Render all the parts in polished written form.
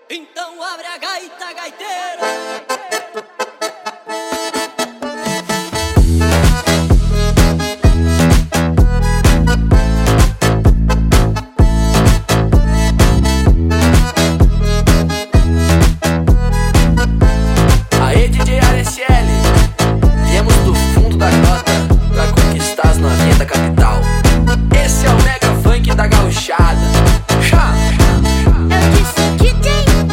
Então abre a gaita, gaiteiro. Aê, DJ ASL, viemos do fundo da grota pra conquistar as novinhas da capital. Esse é o mega funk da gauchada. Eu disse DJ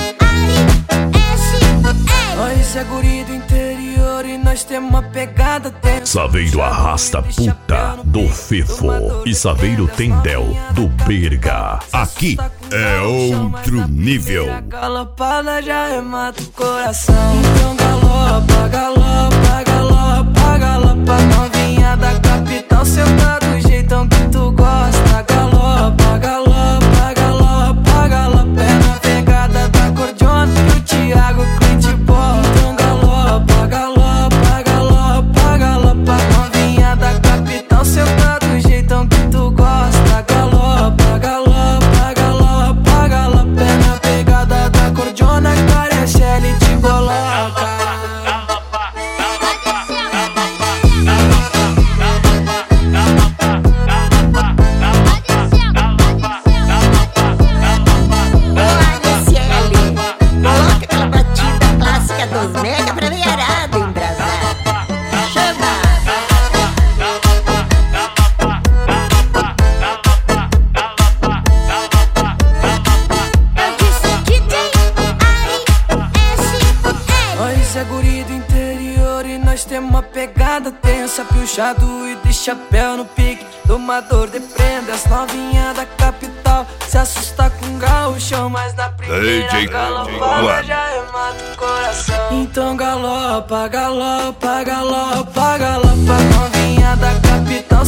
ASL. Nós é guri do interior e nós temos uma pegada tensa. Saveiro arrasta puta do Fefo e Saveiro Tendel do Berga. Aqui é outro nível. A galopada já remata o coração. Então galopa, galopa, galopa, galopa. Novinha da capital, senta do jeitão que tu gosta. Galopa, galopa, galopa, galopa. É na pegada da cordiona que o Thiago Clint bola. Então galopa, galopa, galopa, galopa. Novinha da capital, senta do jeitão que tu gosta. Galopa, galopa, galopa, galopa. É na pegada da cordiona que a ASL te coloca. Coloca aquela batida clássica dos mega pra veiarada embrasada. Chama! Eu disse DJ ASL. Nós é guri do interior e nós temos uma pegada tensa. Puxado e de chapéu no pique, domador de prenda. As novinhas da capital se assusta com gauchão, mas na primeira DJ galopada Juan. já remata o coração. Então galopa, galopa, galopa, galopa. Novinha da capital